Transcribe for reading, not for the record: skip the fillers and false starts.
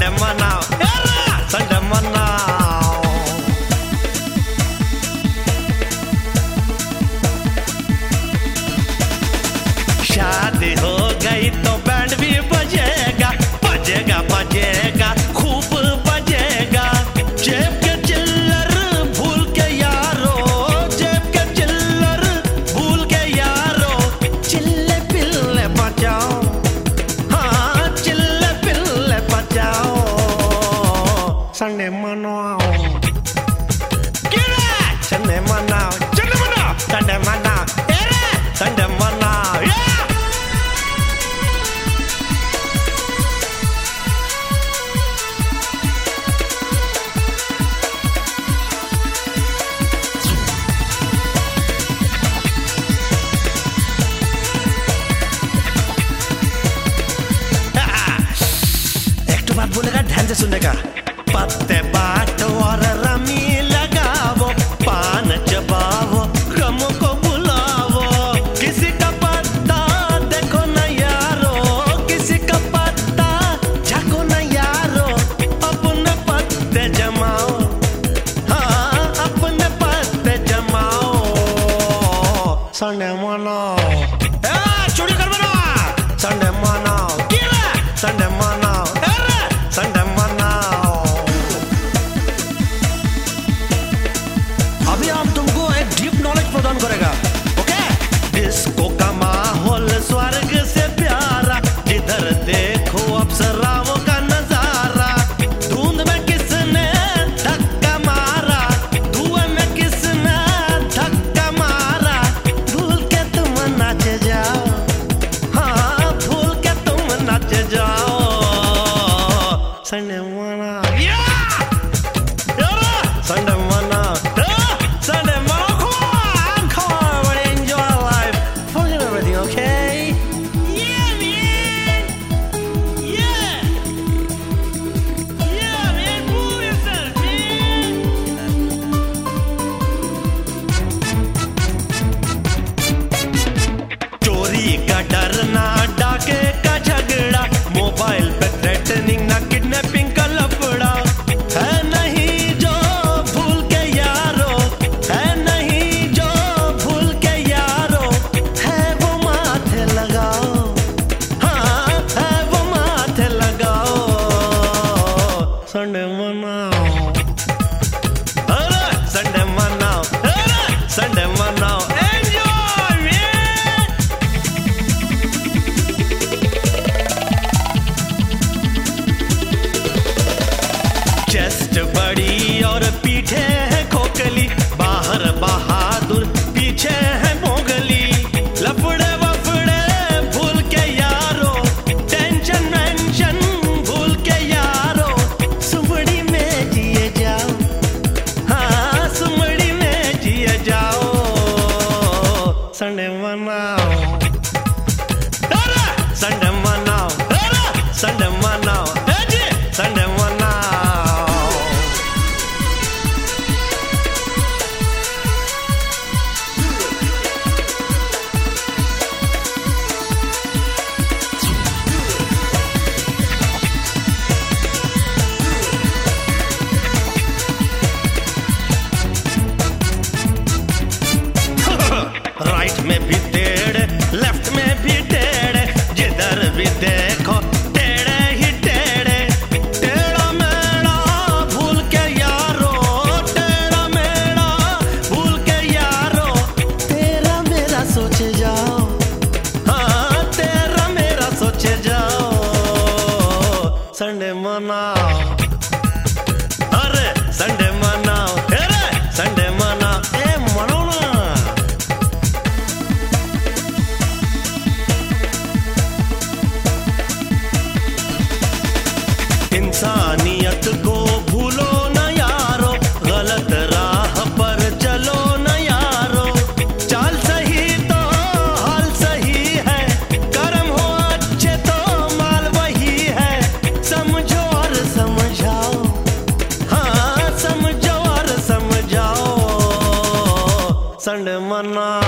Sunday मनाओ, Sunday मनाओ। शादी हो गई तो बैंड भी बजेगा, बजेगा बजेगा खूब बजेगा। जेब के चिल्लर भूल के यारो, जेब के चिल्लर भूल के यारो, चिल्ले पिल्ले बजाओ, हाँ चिल्ले पिल्ले बजाओ। संडे मनाओ, संडे मनाओ, संडे मनाओ, संडे मनाओ, संडे मनाओ। बात बोलेगा ध्यान से सुनेगा। पत्ते बाटो और रमी लगाओ, पान चबाओ, गमों को बुलाओ। किसी का पत्ता देखो न यारो, किसी का पत्ता झाको न यारो। अपने पत्ते जमाओ, हाँ अपने पत्ते जमाओ। संडे मनाओ, चोरी कर बना, संडे मनाओ, संडे मनाओ, संडे मनाओ। अभी हम तुमको एक डीप नॉलेज प्रदान करेगा, ओके? डिस्को का माहौल स्वर्ग से प्यारा, जिधर देखो अप्सराओं का नजारा। धुंध में किसने धक्का मारा, धुएं में किसने धक्का मारा। भूल के तुम नाच जाओ, हाँ भूल के तुम नाच जाओ। संडे मनाओ, संडे मनाओ, संडे मनाओ। Come on, everybody, enjoy life, forget everything, okay? Yeah, man. Yeah, yeah, man. Move yourself, man. चोरी का डर ना, डाके का झगड़ा, मोबाइल पे थ्रेटनिंग ना, किडनैपिंग का लफड़ा। है नहीं जो भूल के यारो, है नहीं जो भूल के यारो। है वो माथे लगाओ, हाँ है वो माथे लगाओ। संडे मनाओ, अरे संडे मनाओ, अरे संडे मनाओ। Enjoy man. चेस्ट बड़ी और पीछे है खोखली, बाहर बहादुर पीछे है मोगली। लफड़े वफड़े भूल के यारो, टेंशन वेंशन भूल के यारो। सुमड़ी में जिए जाओ, हाँ सुमड़ी में जिए जाओ। संडे मनाओ, संडे मनाओ, संडे मनाओ, संडे मनाओ। राइट में भी टेढ़े, लेफ्ट में भी टेढ़े, जिधर भी देखो टेढ़े ही टेढ़े। टेढ़ा मेढ़ा भूल के यारो, टेढ़ा मेढ़ा भूल के यारो। तेरा मेरा सोचे जाओ, हाँ तेरा मेरा सोचे जाओ। संडे मनाओ, अरे संडे मनाओ, अरे संडे मनाओ। मनाओ ना। इंसानियत को भूलो न यारो, गलत राह पर चलो न यारो। चाल सही तो हाल सही है, कर्म हो अच्छे तो माल वही है। समझो और समझाओ, हाँ समझो और समझाओ। संडे मनाओ,